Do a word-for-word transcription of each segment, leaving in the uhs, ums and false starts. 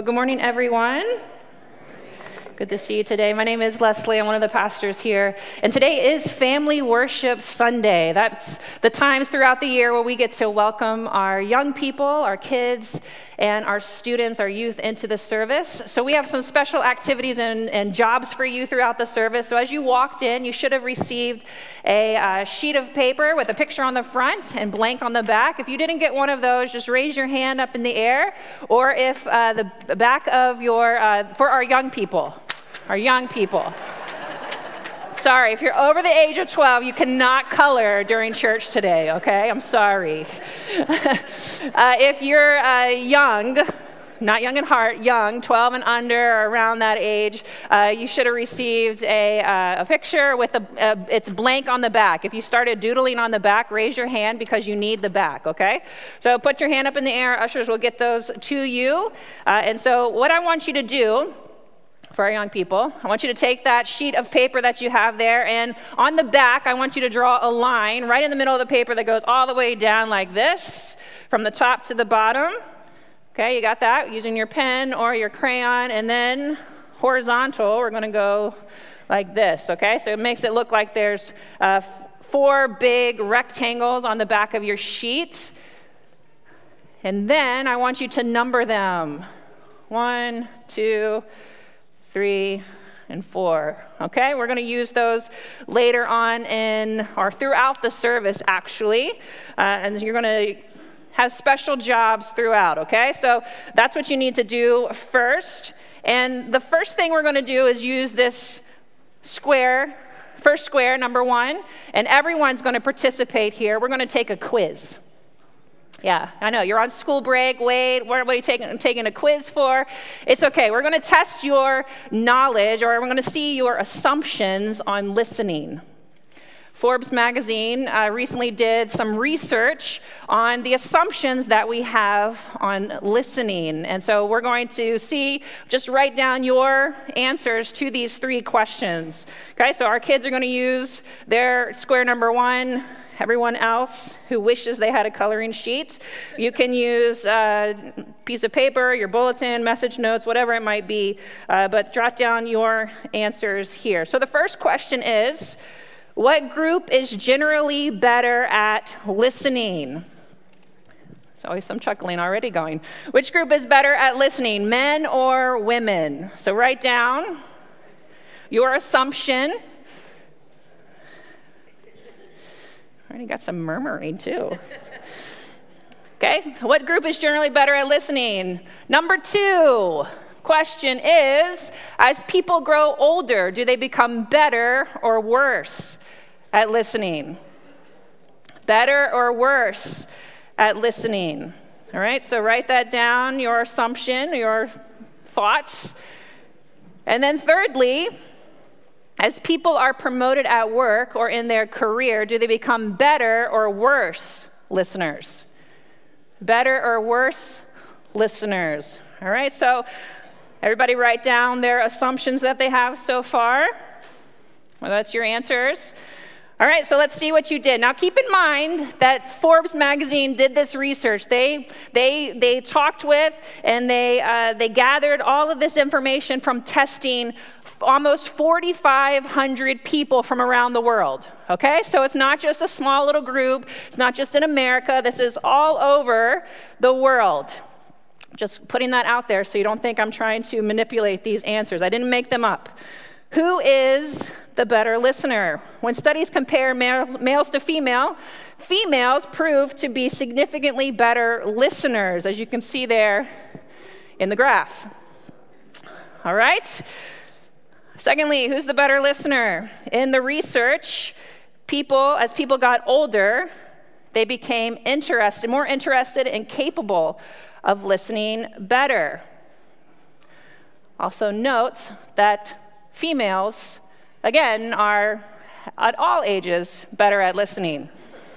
good morning, everyone. Good to see you today. My name is Leslie. I'm one of the pastors here. And today is Family Worship Sunday. That's the times throughout the year where we get to welcome our young people, our kids, and our students, our youth into the service. So we have some special activities and, and jobs for you throughout the service. So as you walked in, you should have received a uh, sheet of paper with a picture on the front and blank on the back. If you didn't get one of those, just raise your hand up in the air. Or if uh, the back of your, uh, for our young people, our young people. Sorry, if you're over the age of twelve, you cannot color during church today, okay? I'm sorry. uh, if you're uh, young, not young in heart, young, twelve and under, or around that age, uh, you should have received a, uh, a picture with a, a, it's blank on the back. If you started doodling on the back, raise your hand because you need the back, okay? So put your hand up in the air. Ushers will get those to you. Uh, and so what I want you to do for our young people, I want you to take that sheet of paper that you have there, and on the back, I want you to draw a line right in the middle of the paper that goes all the way down like this, from the top to the bottom. Okay, you got that? Using your pen or your crayon, and then horizontal, we're going to go like this, okay? So it makes it look like there's uh, four big rectangles on the back of your sheet, and then I want you to number them. One, two, three, and four. Okay, we're going to use those later on in, or throughout the service, actually. Uh, and you're going to have special jobs throughout, okay? So that's what you need to do first. And the first thing we're going to do is use this square, first square, number one, and everyone's going to participate here. We're going to take a quiz. Yeah, I know. You're on school break. Wait, what are you taking, taking a quiz for? It's okay. We're going to test your knowledge, or we're going to see your assumptions on listening. Forbes magazine uh, recently did some research on the assumptions that we have on listening. And so we're going to see, just write down your answers to these three questions. Okay, so our kids are going to use their square number one. Everyone else who wishes they had a coloring sheet, you can use a piece of paper, your bulletin, message notes, whatever it might be, uh, but jot down your answers here. So the first question is, what group is generally better at listening? There's always some chuckling already going. Which group is better at listening, men or women? So write down your assumption. Already got some murmuring too. Okay, what group is generally better at listening? Number two question is, as people grow older, do they become better or worse at listening? Better or worse at listening? All right, so write that down, your assumption, your thoughts. And then thirdly, as people are promoted at work or in their career, do they become better or worse listeners? Better or worse listeners. All right, so everybody write down their assumptions that they have so far. Well, that's your answers. All right, so let's see what you did. Now, keep in mind that Forbes magazine did this research. They they they talked with and they uh, they gathered all of this information from testing almost forty-five hundred people from around the world. Okay, so it's not just a small little group. It's not just in America. This is all over the world. Just putting that out there so you don't think I'm trying to manipulate these answers. I didn't make them up. Who is the better listener? When studies compare male, males to female, females prove to be significantly better listeners, as you can see there in the graph. All right? Secondly, who's the better listener? In the research, people, as people got older, they became interested, more interested and capable of listening better. Also note that females, again, are at all ages better at listening.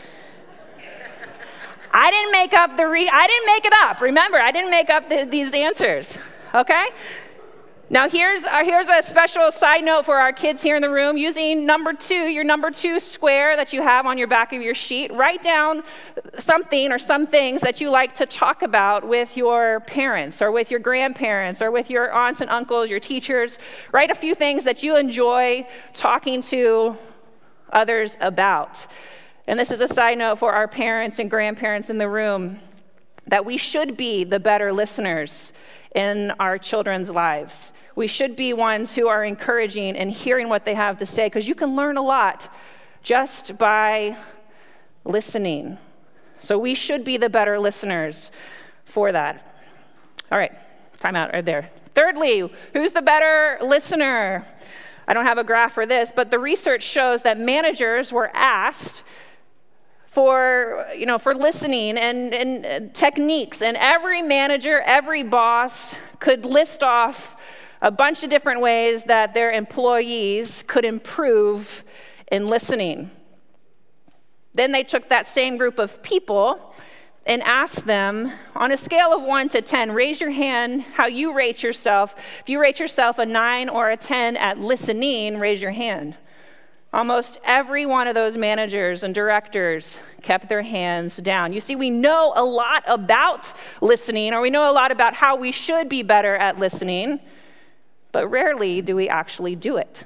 I didn't make up the re- I didn't make it up. Remember, I didn't make up the, these answers. Okay? Now, here's, uh, here's a special side note for our kids here in the room. Using number two, your number two square that you have on your back of your sheet, write down something or some things that you like to talk about with your parents or with your grandparents or with your aunts and uncles, your teachers. Write a few things that you enjoy talking to others about. And this is a side note for our parents and grandparents in the room, that we should be the better listeners in our children's lives. We should be ones who are encouraging and hearing what they have to say, because you can learn a lot just by listening. So we should be the better listeners for that. All right, time out right there. Thirdly, who's the better listener? I don't have a graph for this, but the research shows that managers were asked for, you know, for listening and, and techniques. And every manager, every boss could list off a bunch of different ways that their employees could improve in listening. Then they took that same group of people and asked them, on a scale of one to ten, raise your hand how you rate yourself. If you rate yourself a nine or a ten at listening, raise your hand. Almost every one of those managers and directors kept their hands down. You see, we know a lot about listening, or we know a lot about how we should be better at listening, but rarely do we actually do it.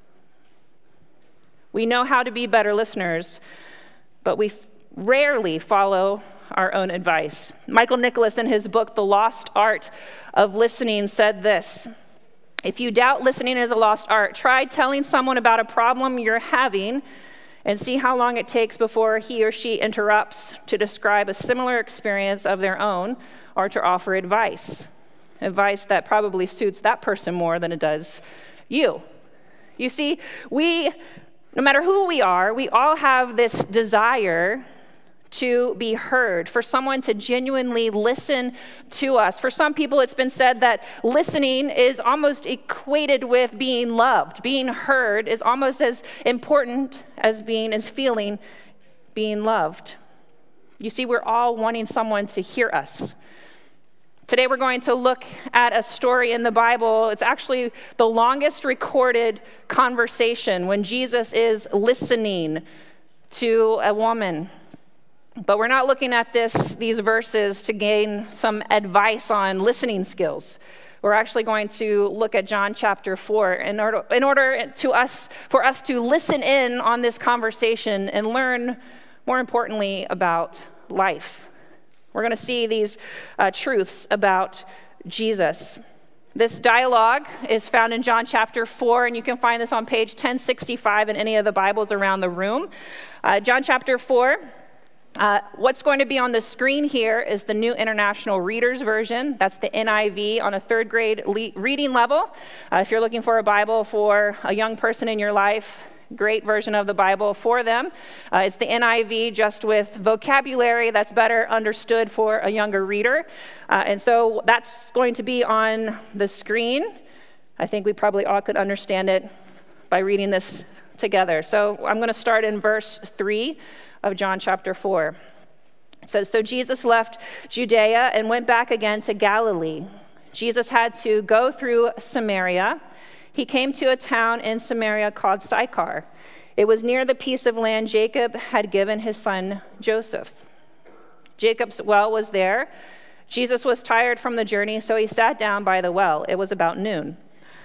We know how to be better listeners, but we rarely follow our own advice. Michael Nicholas, in his book, The Lost Art of Listening, said this: if you doubt listening is a lost art, try telling someone about a problem you're having and see how long it takes before he or she interrupts to describe a similar experience of their own or to offer advice. Advice that probably suits that person more than it does you. You see, we, no matter who we are, we all have this desire to be heard, for someone to genuinely listen to us. For some people, it's been said that listening is almost equated with being loved. Being heard is almost as important as being, as feeling being loved. You see, we're all wanting someone to hear us. Today, we're going to look at a story in the Bible. It's actually the longest recorded conversation when Jesus is listening to a woman. But we're not looking at this, these verses to gain some advice on listening skills. We're actually going to look at John chapter four in order, in order to us, for us to listen in on this conversation and learn, more importantly, about life. We're going to see these uh, truths about Jesus. This dialogue is found in John chapter four, and you can find this on page ten sixty-five in any of the Bibles around the room. Uh, John chapter four. Uh, what's going to be on the screen here is the New International Reader's Version. That's the N I V on a third grade le- reading level. Uh, if you're looking for a Bible for a young person in your life, great version of the Bible for them. Uh, it's the N I V, just with vocabulary that's better understood for a younger reader. Uh, and so that's going to be on the screen. I think we probably all could understand it by reading this together. So I'm going to start in verse three of John chapter four. It says, so Jesus left Judea and went back again to Galilee. Jesus had to go through Samaria. He came to a town in Samaria called Sychar. It was near the piece of land Jacob had given his son Joseph. Jacob's well was there. Jesus was tired from the journey, so he sat down by the well. It was about noon.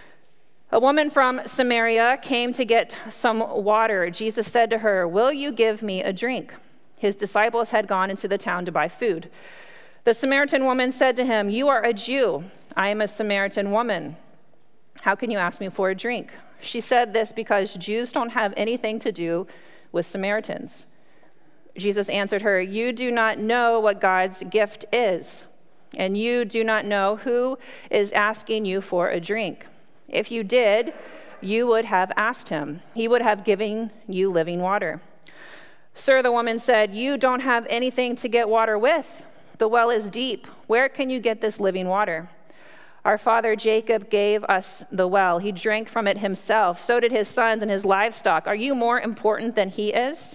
A woman from Samaria came to get some water. Jesus said to her, will you give me a drink? His disciples had gone into the town to buy food. The Samaritan woman said to him, you are a Jew. I am a Samaritan woman. How can you ask me for a drink? She said this because Jews don't have anything to do with Samaritans. Jesus answered her, you do not know what God's gift is, and you do not know who is asking you for a drink. If you did, you would have asked him. He would have given you living water. Sir, the woman said, you don't have anything to get water with. The well is deep. Where can you get this living water? Our father Jacob gave us the well. He drank from it himself. So did his sons and his livestock. Are you more important than he is?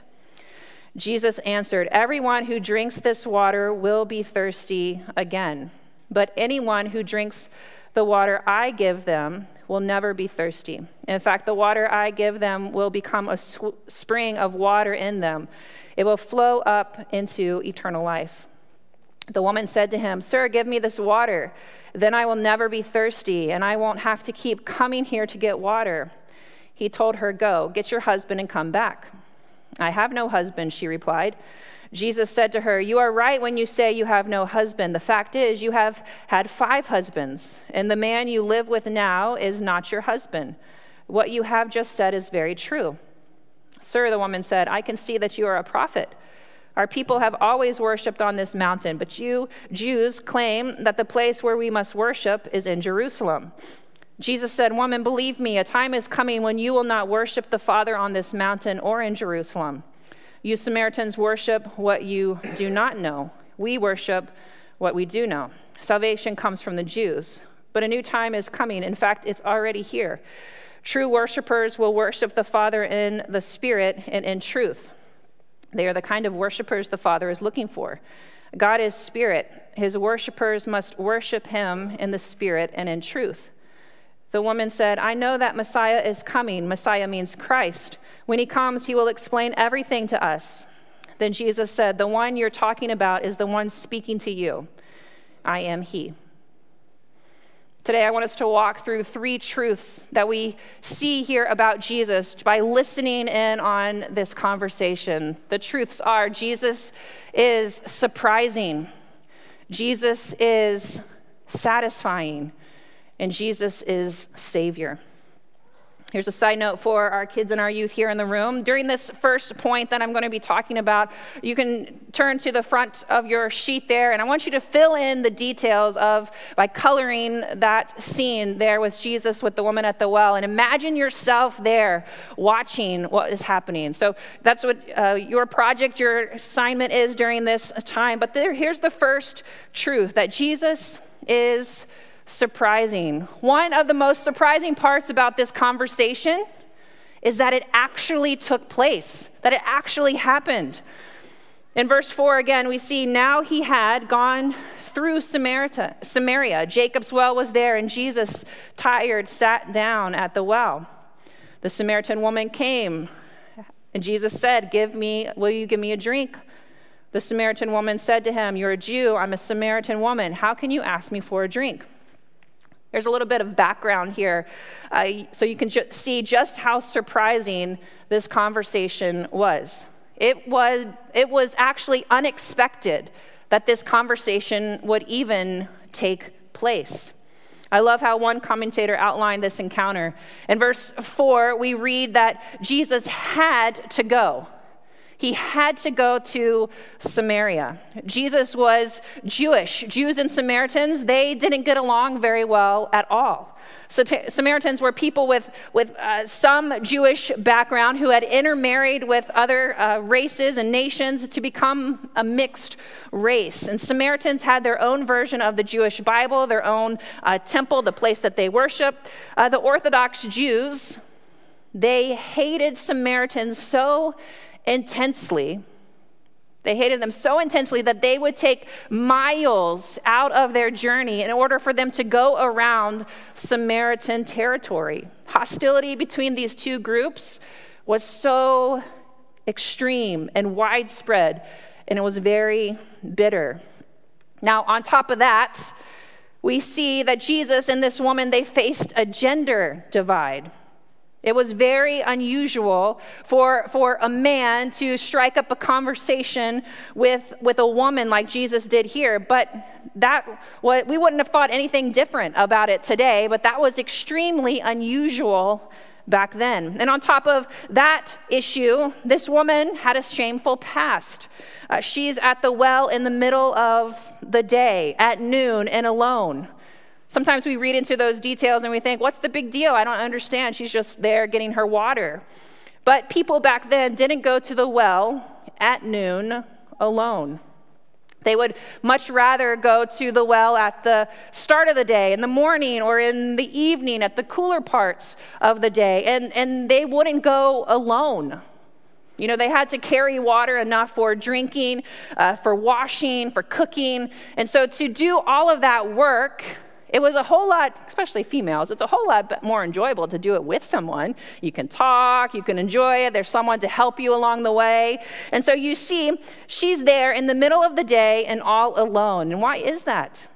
Jesus answered, everyone who drinks this water will be thirsty again. But anyone who drinks the water I give them will never be thirsty. In fact, the water I give them will become a sw- spring of water in them. It will flow up into eternal life." The woman said to him, "Sir, give me this water. Then I will never be thirsty, and I won't have to keep coming here to get water." He told her, "Go, get your husband and come back." "I have no husband," she replied. Jesus said to her, "You are right when you say you have no husband. The fact is, you have had five husbands, and the man you live with now is not your husband. What you have just said is very true." "Sir," the woman said, "I can see that you are a prophet. Our people have always worshipped on this mountain, but you Jews claim that the place where we must worship is in Jerusalem." Jesus said, "Woman, believe me, a time is coming when you will not worship the Father on this mountain or in Jerusalem. You Samaritans worship what you do not know. We worship what we do know. Salvation comes from the Jews, but a new time is coming. In fact, it's already here. True worshipers will worship the Father in the Spirit and in truth. They are the kind of worshipers the Father is looking for. God is Spirit. His worshipers must worship him in the Spirit and in truth." The woman said, "I know that Messiah is coming." Messiah means Christ. "When he comes, he will explain everything to us." Then Jesus said, "The one you're talking about is the one speaking to you. I am he." Today, I want us to walk through three truths that we see here about Jesus by listening in on this conversation. The truths are: Jesus is surprising, Jesus is satisfying, and Jesus is Savior. Here's a side note for our kids and our youth here in the room. During this first point that I'm going to be talking about, you can turn to the front of your sheet there, and I want you to fill in the details of, by coloring that scene there with Jesus with the woman at the well, and imagine yourself there watching what is happening. So that's what uh, your project, your assignment is during this time. But there, here's the first truth, that Jesus is surprising. One of the most surprising parts about this conversation is that it actually took place, that it actually happened. In verse four, again, we see, "Now he had gone through Samaria. Samaria. Jacob's well was there, and Jesus, tired, sat down at the well. The Samaritan woman came, and Jesus said, 'Give me, will you give me a drink?' The Samaritan woman said to him, 'You're a Jew, I'm a Samaritan woman. How can you ask me for a drink?'" There's a little bit of background here, uh, so you can ju- see just how surprising this conversation was. It was it was actually unexpected that this conversation would even take place. I love how one commentator outlined this encounter. In verse four, we read that Jesus had to go. He had to go to Samaria. Jesus was Jewish. Jews and Samaritans, they didn't get along very well at all. So Samaritans were people with, with uh, some Jewish background who had intermarried with other uh, races and nations to become a mixed race. And Samaritans had their own version of the Jewish Bible, their own uh, temple, the place that they worship. Uh, the Orthodox Jews, they hated Samaritans so intensely. They hated them so intensely that they would take miles out of their journey in order for them to go around Samaritan territory. Hostility between these two groups was so extreme and widespread, and it was very bitter. Now, on top of that, we see that Jesus and this woman, they faced a gender divide. It was very unusual for, for a man to strike up a conversation with, with a woman like Jesus did here, but that what we wouldn't have thought anything different about it today, but that was extremely unusual back then. And on top of that issue, this woman had a shameful past. Uh, she's at the well in the middle of the day, at noon, and alone. Sometimes we read into those details and we think, what's the big deal? I don't understand. She's just there getting her water. But people back then didn't go to the well at noon alone. They would much rather go to the well at the start of the day, in the morning, or in the evening, at the cooler parts of the day. And, and they wouldn't go alone. You know, they had to carry water enough for drinking, uh, for washing, for cooking. And so to do all of that work, It was a whole lot, especially females, it's a whole lot more enjoyable to do it with someone. You can talk, you can enjoy it, there's someone to help you along the way. And so you see, she's there in the middle of the day and all alone. And why is that?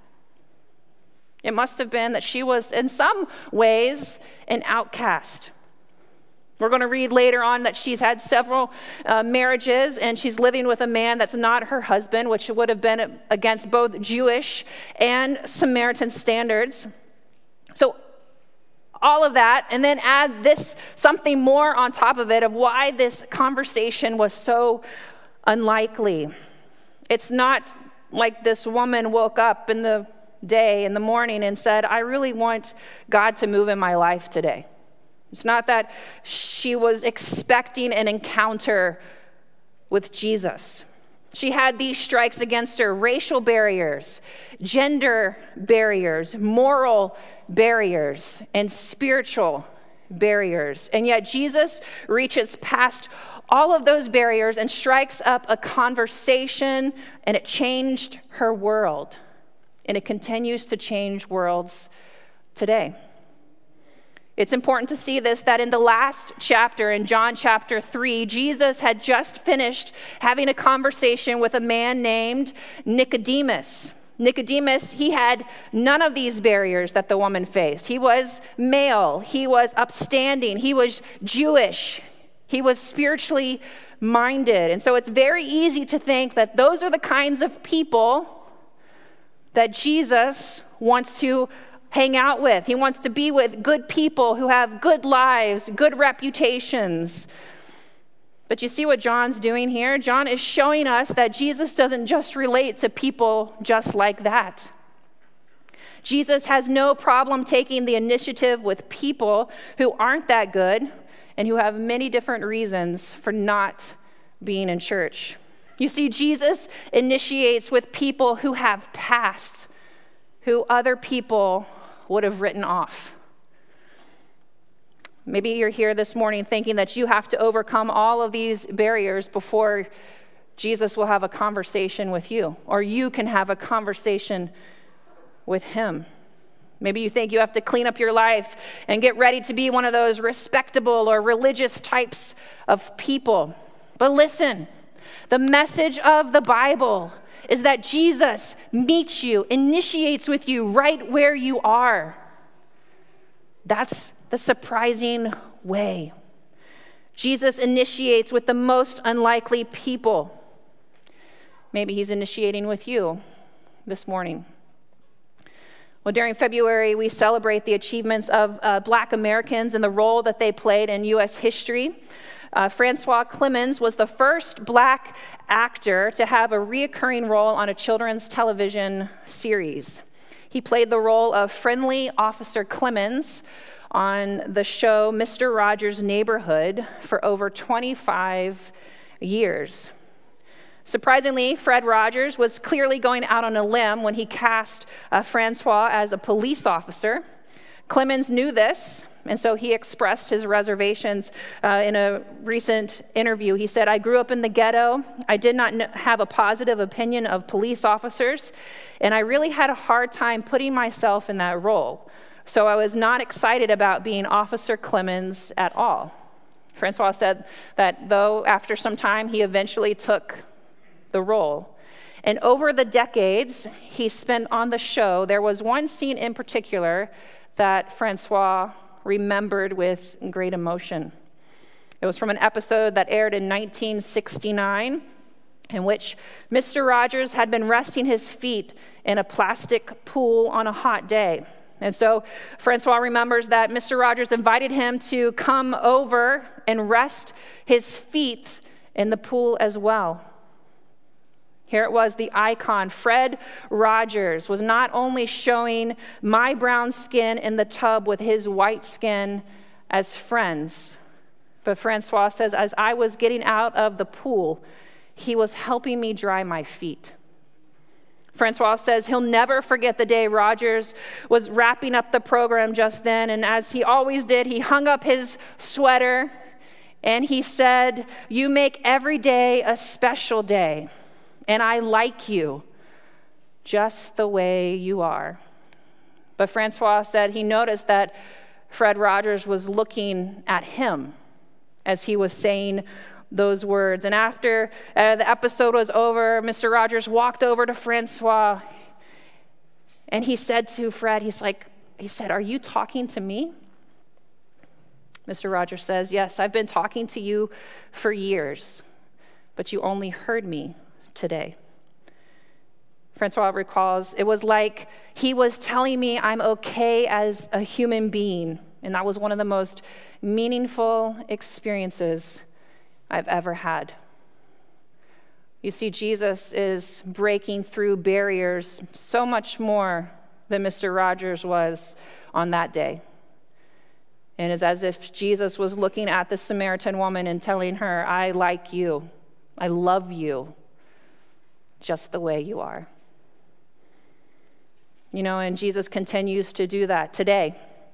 It must have been that she was, in some ways, an outcast. We're going to read later on that she's had several uh, marriages, and she's living with a man that's not her husband, which would have been against both Jewish and Samaritan standards. So all of that, and then add this something more on top of it of why this conversation was so unlikely. It's not like this woman woke up in the day, in the morning, and said, I really want God to move in my life today. It's not that she was expecting an encounter with Jesus. She had these strikes against her: racial barriers, gender barriers, moral barriers, and spiritual barriers. And yet Jesus reaches past all of those barriers and strikes up a conversation, and it changed her world. And it continues to change worlds today. It's important to see this, that in the last chapter, in John chapter three, Jesus had just finished having a conversation with a man named Nicodemus. Nicodemus, he had none of these barriers that the woman faced. He was male, he was upstanding, he was Jewish, he was spiritually minded. And so it's very easy to think that those are the kinds of people that Jesus wants to hang out with. He wants to be with good people who have good lives, good reputations. But you see what John's doing here? John is showing us that Jesus doesn't just relate to people just like that. Jesus has no problem taking the initiative with people who aren't that good and who have many different reasons for not being in church. You see, Jesus initiates with people who have pasts, who other people would have written off. Maybe you're here this morning thinking that you have to overcome all of these barriers before Jesus will have a conversation with you, or you can have a conversation with him. Maybe you think you have to clean up your life and get ready to be one of those respectable or religious types of people. But listen, the message of the Bible is that Jesus meets you, initiates with you right where you are. That's the surprising way. Jesus initiates with the most unlikely people. Maybe he's initiating with you this morning. Well, during February, we celebrate the achievements of uh, Black Americans and the role that they played in U S history. Uh, Francois Clemmons was the first Black actor to have a reoccurring role on a children's television series. He played the role of friendly Officer Clemmons on the show Mister Rogers' Neighborhood for over twenty-five years. Surprisingly, Fred Rogers was clearly going out on a limb when he cast uh, Francois as a police officer. Clemmons knew this, and so he expressed his reservations uh, in a recent interview. He said, I grew up in the ghetto. I did not kn- have a positive opinion of police officers, and I really had a hard time putting myself in that role. So I was not excited about being Officer Clemmons at all. Francois said that though after some time, he eventually took the role. And over the decades he spent on the show, there was one scene in particular that Francois remembered with great emotion. It was from an episode that aired in nineteen sixty-nine, in which Mister Rogers had been resting his feet in a plastic pool on a hot day. And so Francois remembers that Mister Rogers invited him to come over and rest his feet in the pool as well. Here it was, the icon, Fred Rogers, was not only showing my brown skin in the tub with his white skin as friends, but Francois says, as I was getting out of the pool, he was helping me dry my feet. Francois says he'll never forget the day Rogers was wrapping up the program just then, and as he always did, he hung up his sweater and he said, you make every day a special day. And I like you just the way you are. But Francois said he noticed that Fred Rogers was looking at him as he was saying those words. And after uh, the episode was over, Mister Rogers walked over to Francois, and he said to Fred, he's like, he said, "Are you talking to me?" Mister Rogers says, "Yes, I've been talking to you for years, but you only heard me today." Francois recalls, "It was like he was telling me I'm okay as a human being, and that was one of the most meaningful experiences I've ever had." You see, Jesus is breaking through barriers so much more than Mister Rogers was on that day. And it's as if Jesus was looking at the Samaritan woman and telling her, "I like you. I love you just the way you are." You know, and Jesus continues to do that today.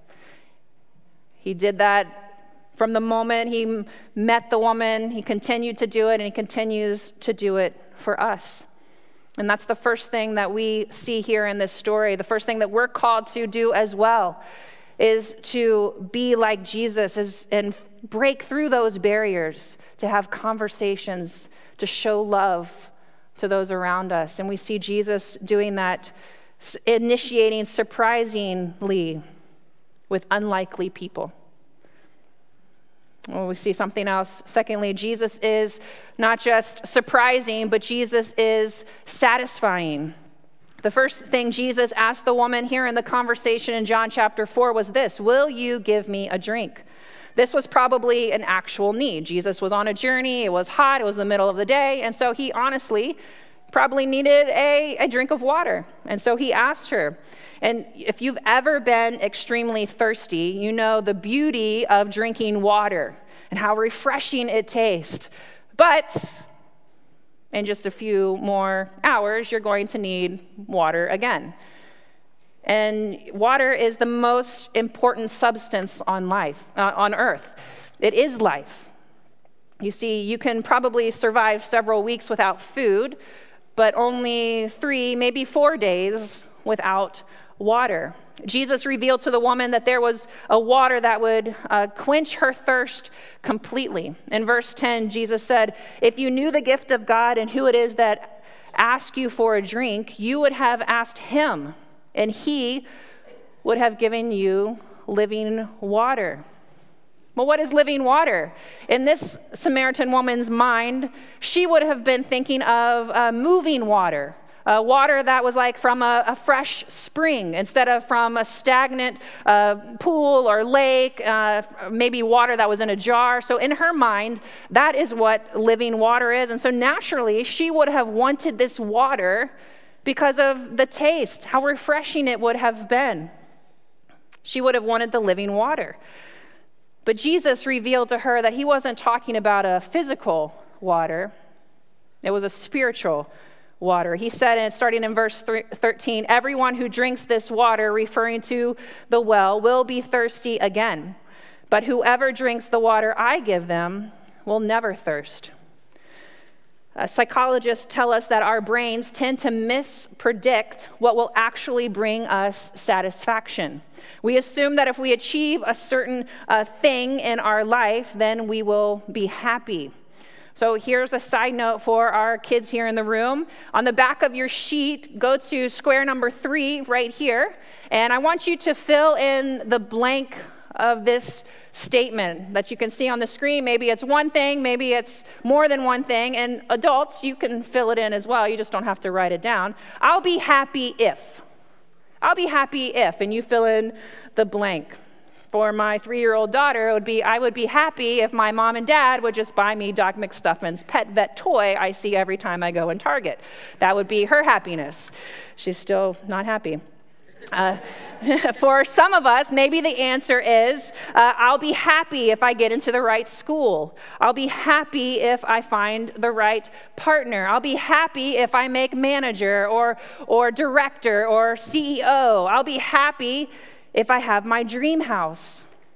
He did that from the moment he met the woman. He continued to do it, and he continues to do it for us. And that's the first thing that we see here in this story. The first thing that we're called to do as well is to be like Jesus is, and break through those barriers, to have conversations, to show love to those around us. And we see Jesus doing that, initiating surprisingly with unlikely people. Well, we see something else. Secondly, Jesus is not just surprising, but Jesus is satisfying. The first thing Jesus asked the woman here in the conversation in John chapter four was this: "Will you give me a drink?" This was probably an actual need. Jesus was on a journey. It was hot. It was the middle of the day. And so he honestly probably needed a, a drink of water. And so he asked her. And if you've ever been extremely thirsty, you know the beauty of drinking water and how refreshing it tastes. But in just a few more hours, you're going to need water again. And water is the most important substance on life, uh, on earth. It is life. You see, you can probably survive several weeks without food, but only three, maybe four days without water. Jesus revealed to the woman that there was a water that would uh, quench her thirst completely. In verse ten, Jesus said, "If you knew the gift of God and who it is that asks you for a drink, you would have asked him, and he would have given you living water." Well, what is living water? In this Samaritan woman's mind, she would have been thinking of uh, moving water, uh, water that was like from a, a fresh spring instead of from a stagnant uh, pool or lake, uh, maybe water that was in a jar. So in her mind, that is what living water is. And so naturally, she would have wanted this water because of the taste, how refreshing it would have been. She would have wanted the living water. But Jesus revealed to her that he wasn't talking about a physical water. It was a spiritual water. He said, and starting in verse thirteen, "Everyone who drinks this water," referring to the well, "will be thirsty again. But whoever drinks the water I give them will never thirst." Uh, psychologists tell us that our brains tend to mispredict what will actually bring us satisfaction. We assume that if we achieve a certain uh, thing in our life, then we will be happy. So here's a side note for our kids here in the room. On the back of your sheet, go to square number three right here, and I want you to fill in the blank of this statement that you can see on the screen. Maybe it's one thing, maybe it's more than one thing, and adults, you can fill it in as well. You just don't have to write it down. I'll be happy if. I'll be happy if, and you fill in the blank. For my three-year-old daughter, it would be, I would be happy if my mom and dad would just buy me Doc McStuffins' pet vet toy I see every time I go in Target. That would be her happiness. She's still not happy. Uh, for some of us, maybe the answer is, uh, I'll be happy if I get into the right school. I'll be happy if I find the right partner. I'll be happy if I make manager or, or director or C E O. I'll be happy if I have my dream house.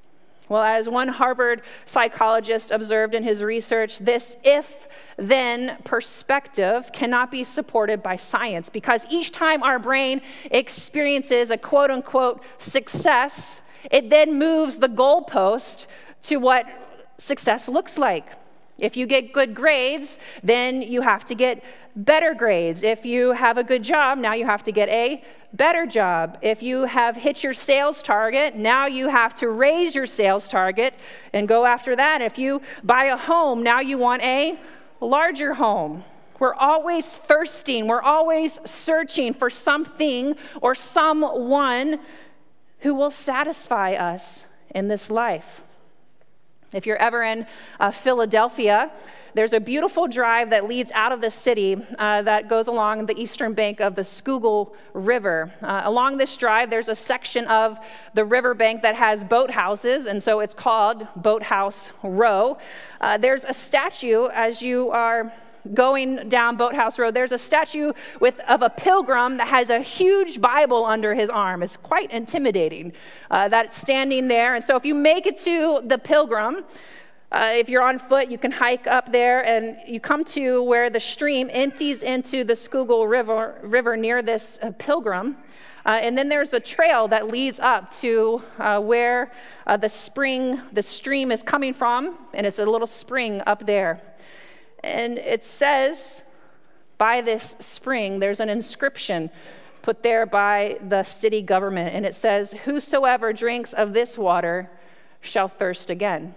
Well, as one Harvard psychologist observed in his research, this if-then perspective cannot be supported by science, because each time our brain experiences a quote-unquote success, it then moves the goalpost to what success looks like. If you get good grades, then you have to get better grades. If you have a good job, now you have to get a better job. If you have hit your sales target, now you have to raise your sales target and go after that. If you buy a home, now you want a larger home. We're always thirsting. We're always searching for something or someone who will satisfy us in this life. If you're ever in uh, Philadelphia, there's a beautiful drive that leads out of the city uh, that goes along the eastern bank of the Schuylkill River. Uh, along this drive, there's a section of the riverbank that has boathouses, and so it's called Boathouse Row. Uh, there's a statue as you are going down Boathouse Road. There's a statue with of a pilgrim that has a huge Bible under his arm. It's quite intimidating, uh, that's standing there. And so if you make it to the pilgrim, uh, if you're on foot, you can hike up there, and you come to where the stream empties into the Schuylkill River, river near this uh, pilgrim. Uh, and then there's a trail that leads up to uh, where uh, the spring, the stream is coming from, and it's a little spring up there. And it says, by this spring, there's an inscription put there by the city government, and it says, "Whosoever drinks of this water shall thirst again."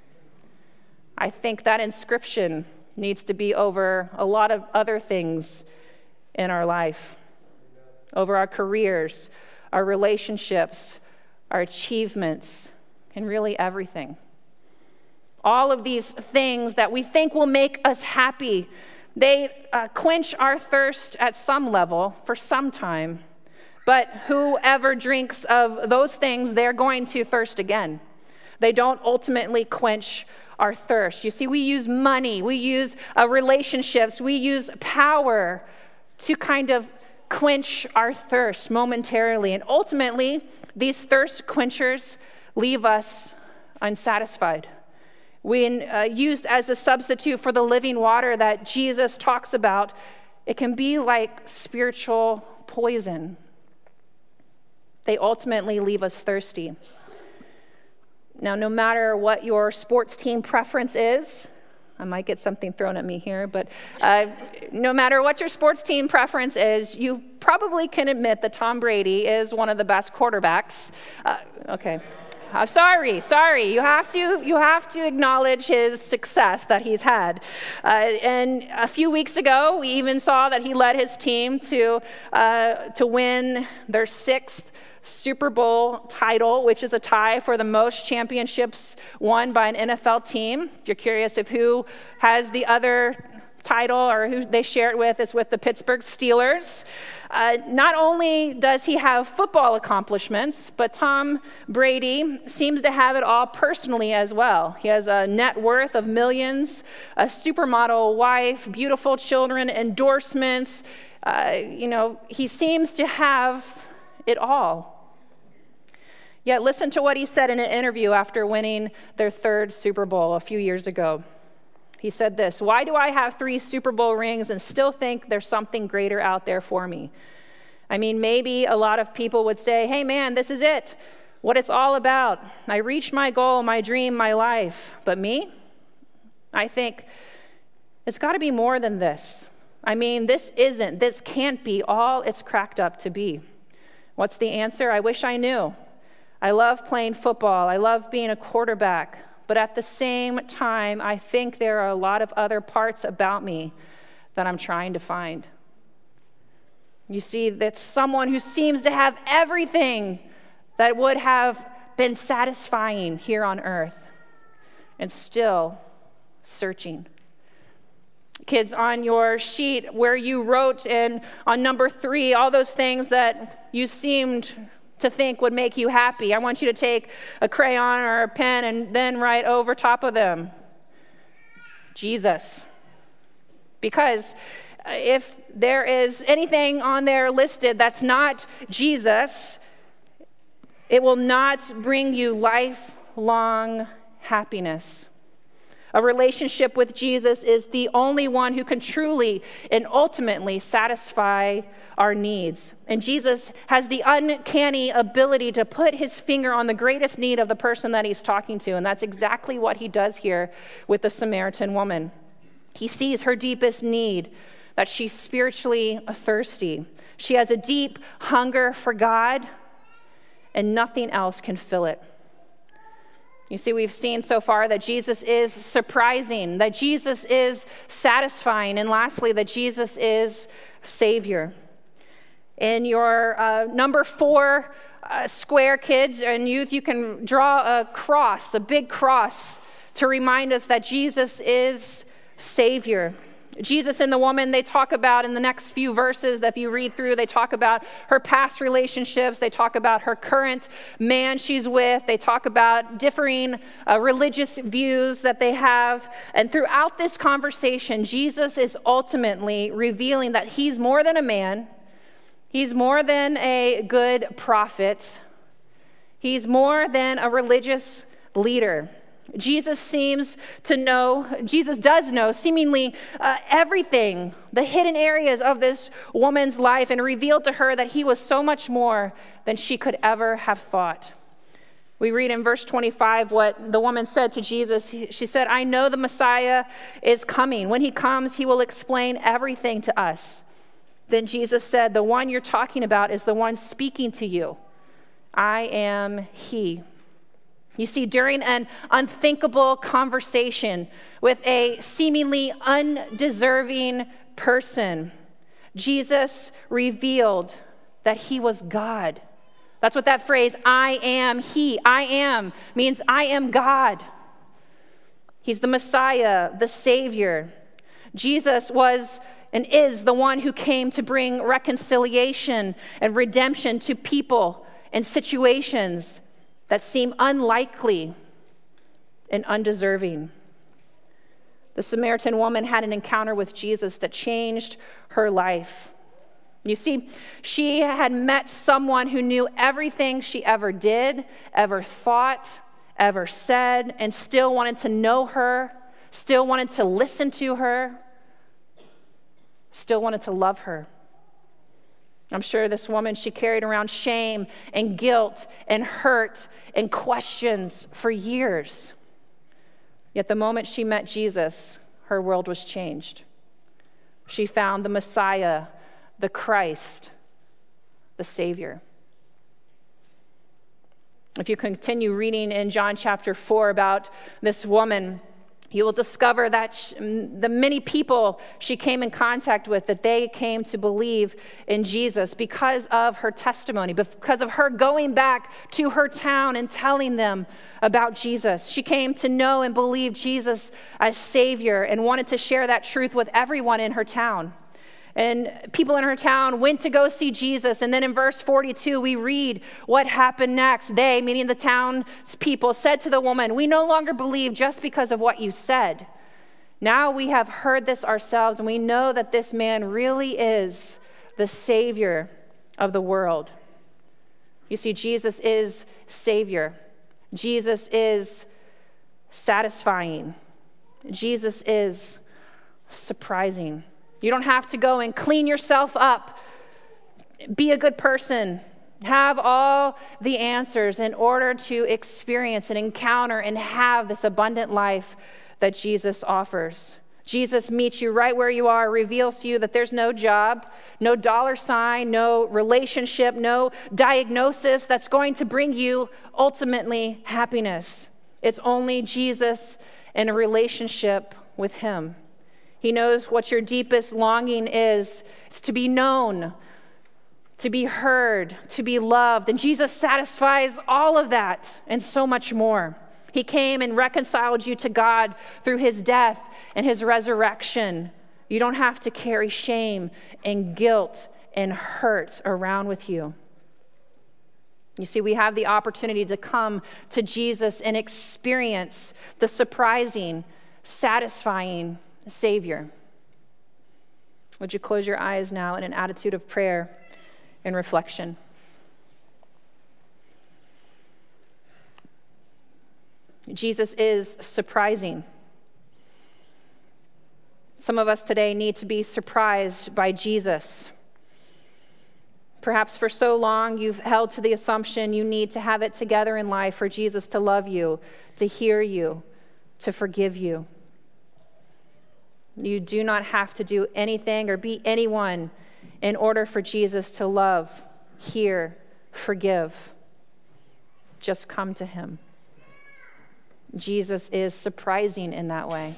I think that inscription needs to be over a lot of other things in our life, over our careers, our relationships, our achievements, and really everything. All of these things that we think will make us happy, they uh, quench our thirst at some level for some time. But whoever drinks of those things, they're going to thirst again. They don't ultimately quench our thirst. You see, we use money, we use uh, relationships, we use power to kind of quench our thirst momentarily. And ultimately, these thirst quenchers leave us unsatisfied. When uh, used as a substitute for the living water that Jesus talks about, it can be like spiritual poison. They ultimately leave us thirsty. Now, no matter what your sports team preference is, I might get something thrown at me here, but uh, no matter what your sports team preference is, you probably can admit that Tom Brady is one of the best quarterbacks. Uh, okay. I'm sorry, sorry. You have to, you have to acknowledge his success that he's had. Uh, and a few weeks ago, we even saw that he led his team to uh, to win their sixth Super Bowl title, which is a tie for the most championships won by an N F L team. If you're curious of who has the other title or who they share it with, it's with the Pittsburgh Steelers. Uh, not only does he have football accomplishments, but Tom Brady seems to have it all personally as well. He has a net worth of millions, a supermodel wife, beautiful children, endorsements. Uh, you know, he seems to have it all. Yet listen to what he said in an interview after winning their third Super Bowl a few years ago. He said this: "Why do I have three Super Bowl rings and still think there's something greater out there for me? I mean, maybe a lot of people would say, hey man, this is it, what it's all about. I reached my goal, my dream, my life. But me? I think it's got to be more than this. I mean, this isn't, this can't be all it's cracked up to be. What's the answer? I wish I knew. I love playing football. I love being a quarterback. But at the same time, I think there are a lot of other parts about me that I'm trying to find." You see, that's someone who seems to have everything that would have been satisfying here on earth and still searching. Kids, on your sheet where you wrote in on number three, all those things that you seemed to think would make you happy, I want you to take a crayon or a pen and then write over top of them, Jesus. Because if there is anything on there listed that's not Jesus, it will not bring you life, lifelong happiness. A relationship with Jesus is the only one who can truly and ultimately satisfy our needs. And Jesus has the uncanny ability to put his finger on the greatest need of the person that he's talking to. And that's exactly what he does here with the Samaritan woman. He sees her deepest need, that she's spiritually thirsty. She has a deep hunger for God, and nothing else can fill it. You see, we've seen so far that Jesus is surprising, that Jesus is satisfying, and lastly, that Jesus is Savior. In your uh, number four uh, square, kids and youth, you can draw a cross, a big cross, to remind us that Jesus is Savior. Jesus and the woman, they talk about in the next few verses that if you read through, they talk about her past relationships. They talk about her current man she's with. They talk about differing uh, religious views that they have. And throughout this conversation, Jesus is ultimately revealing that he's more than a man. He's more than a good prophet. He's more than a religious leader. Jesus seems to know, Jesus does know seemingly uh, everything, the hidden areas of this woman's life, and revealed to her that he was so much more than she could ever have thought. We read in verse twenty-five what the woman said to Jesus. She said, "I know the Messiah is coming. When he comes, he will explain everything to us." Then Jesus said, "The one you're talking about is the one speaking to you. I am he." You see, during an unthinkable conversation with a seemingly undeserving person, Jesus revealed that he was God. That's what that phrase, "I am he," I am, means I am God. He's the Messiah, the Savior. Jesus was and is the one who came to bring reconciliation and redemption to people and situations that seem unlikely and undeserving. The Samaritan woman had an encounter with Jesus that changed her life. You see, she had met someone who knew everything she ever did, ever thought, ever said, and still wanted to know her, still wanted to listen to her, still wanted to love her. I'm sure this woman, she carried around shame and guilt and hurt and questions for years. Yet the moment she met Jesus, her world was changed. She found the Messiah, the Christ, the Savior. If you continue reading in John chapter four about this woman, you will discover that she, the many people she came in contact with, that they came to believe in Jesus because of her testimony, because of her going back to her town and telling them about Jesus. She came to know and believe Jesus as Savior and wanted to share that truth with everyone in her town. And people in her town went to go see Jesus. And then in verse forty-two, we read what happened next. They, meaning the town's people, said to the woman, "We no longer believe just because of what you said. Now we have heard this ourselves, and we know that this man really is the Savior of the world." You see, Jesus is Savior. Jesus is satisfying. Jesus is surprising. You don't have to go and clean yourself up, be a good person, have all the answers in order to experience and encounter and have this abundant life that Jesus offers. Jesus meets you right where you are, reveals to you that there's no job, no dollar sign, no relationship, no diagnosis that's going to bring you ultimately happiness. It's only Jesus and a relationship with him. He knows what your deepest longing is. It's to be known, to be heard, to be loved. And Jesus satisfies all of that and so much more. He came and reconciled you to God through his death and his resurrection. You don't have to carry shame and guilt and hurt around with you. You see, we have the opportunity to come to Jesus and experience the surprising, satisfying Savior. Would you close your eyes now in an attitude of prayer and reflection? Jesus is surprising. Some of us today need to be surprised by Jesus. Perhaps for so long you've held to the assumption you need to have it together in life for Jesus to love you, to hear you, to forgive you. You do not have to do anything or be anyone in order for Jesus to love, hear, forgive. Just come to him. Jesus is surprising in that way.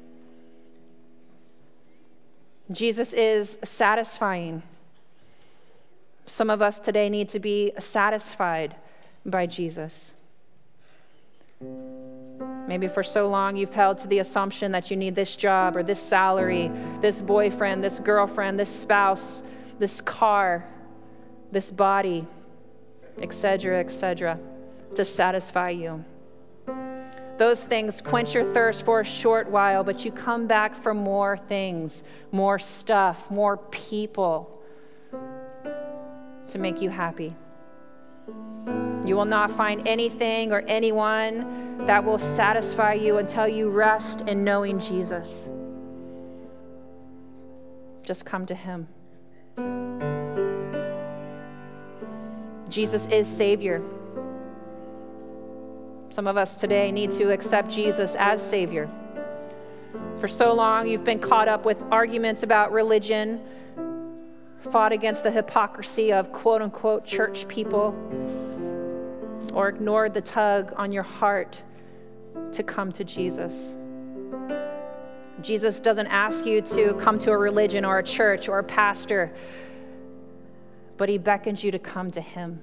Jesus is satisfying. Some of us today need to be satisfied by Jesus. Maybe for so long you've held to the assumption that you need this job or this salary, this boyfriend, this girlfriend, this spouse, this car, this body, et cetera, et cetera, to satisfy you. Those things quench your thirst for a short while, but you come back for more things, more stuff, more people to make you happy. You will not find anything or anyone that will satisfy you until you rest in knowing Jesus. Just come to him. Jesus is Savior. Some of us today need to accept Jesus as Savior. For so long, you've been caught up with arguments about religion, fought against the hypocrisy of quote-unquote church people, or ignored the tug on your heart to come to Jesus. Jesus doesn't ask you to come to a religion or a church or a pastor, but he beckons you to come to him.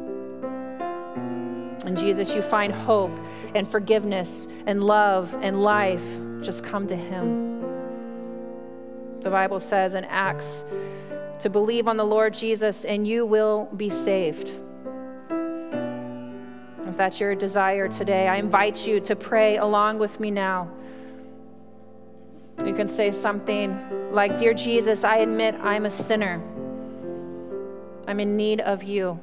In Jesus, you find hope and forgiveness and love and life. Just come to him. The Bible says in Acts to believe on the Lord Jesus and you will be saved. If that's your desire today, I invite you to pray along with me now. You can say something like, "Dear Jesus, I admit I'm a sinner. I'm in need of you.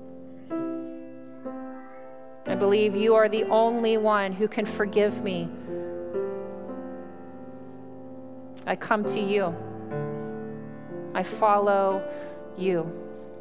I believe you are the only one who can forgive me. I come to you. I follow you."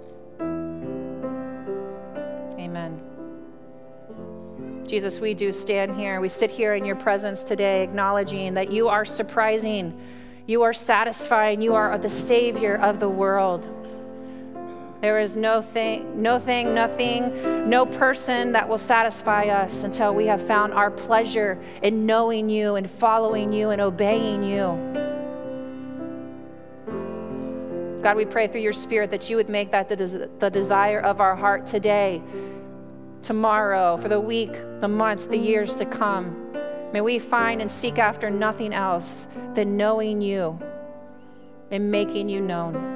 Amen. Jesus, we do stand here. We sit here in your presence today, acknowledging that you are surprising, you are satisfying, you are the Savior of the world. There is no thing, no thing, nothing, no person that will satisfy us until we have found our pleasure in knowing you and following you and obeying you. God, we pray through your Spirit that you would make that the, des- the desire of our heart today, tomorrow, for the week, the months, the years to come. May we find and seek after nothing else than knowing you and making you known.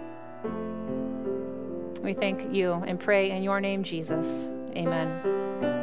We thank you and pray in your name, Jesus. Amen.